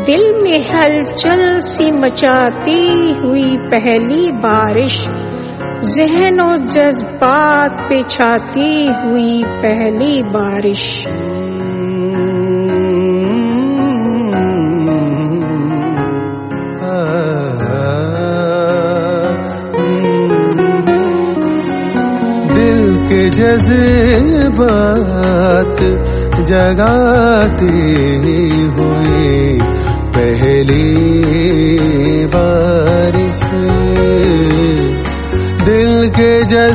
दिल में हलचल सी मचाती हुई पहली बारिश, ज़हन और जज्बात पे छाती हुई पहली बारिश। दिल के जज्बात जगाती हुई पहली बारिश, दिल के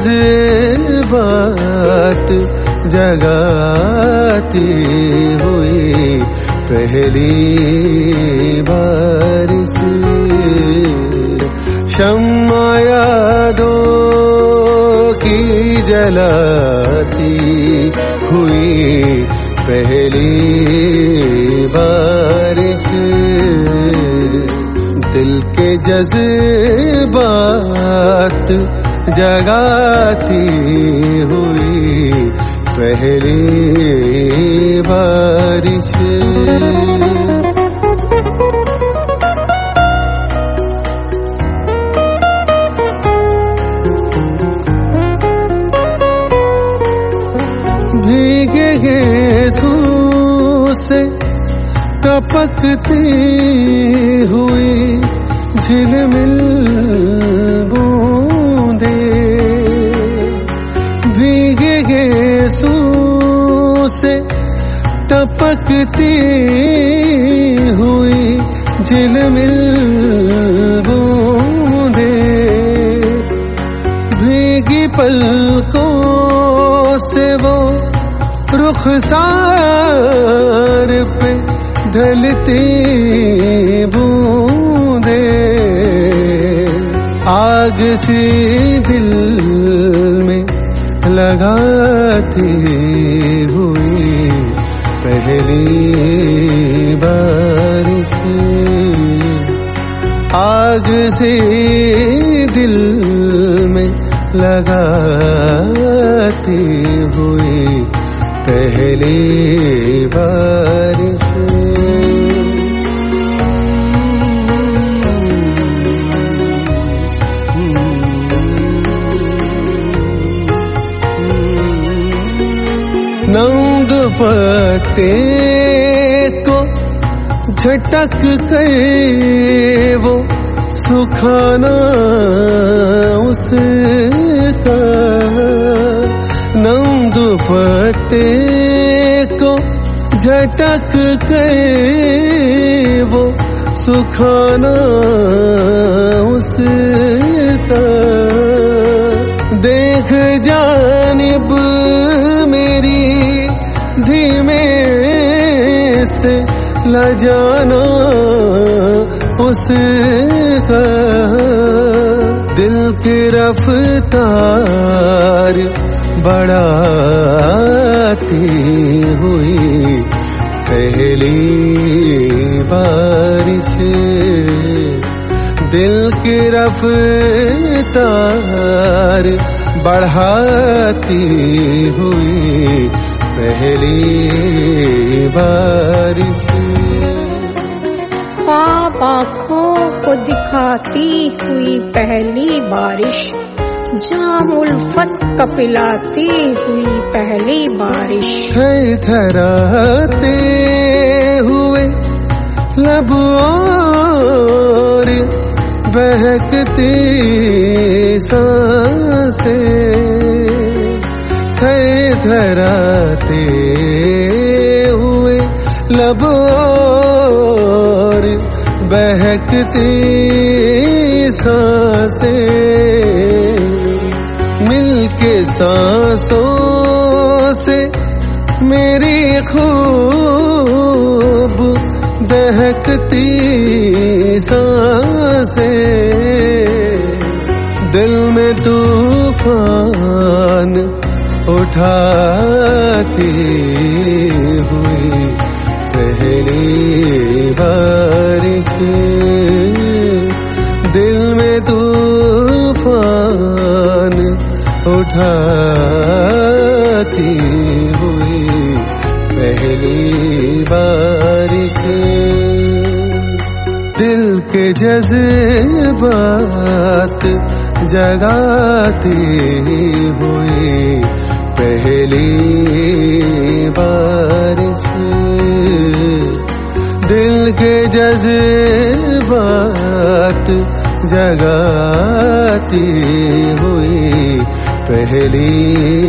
जज्बात जगाती हुई पहली बारिश। शम्मा यादों की जलाती हुई पहली बारिश, दिल के जज्बात जगाती हुई पहली बारिश। भीगे गेसों से टपकती हुई झिलमिल बूंदे, भीगे गेसों से टपकती हुई झिलमिल बूंदे, भीगी पलकों से वो रुखसार पे ढलती बूंदे, आग सी दिल में लगाती हुई पहली बारिश, आग सी दिल में लगाती हुई पहली बारिश। नम दुपट्टे को झटक कर वो सुखाना उसका, नम दुपट्टे को झटक कर वो सुखाना उसका, देख जानिब मेरी धीमे से लजाना उसका, दिल की रफ्तार बढ़ाती हुई पहली बारिश, दिल की रफ्तार बढ़ाती हुई पहली बारिश। ख्वाब आँखों को दिखाती हुई पहली बारिश, जाम उल्फत का पिलाती हुई पहली बारिश। थरथराते हुए लब और बहकती सांसें, थरथराते हुए लब और बहकती सांसें, मिलके सांसों से मेरी खूब बहकती सांसें, दिल में तूफान उठाती हुई पहली बारिश, दिल में तूफान उठाती हुई पहली बारिश। जज्बात जगाती हुई पहली बारिश, दिल के जज्बात जगाती हुई पहली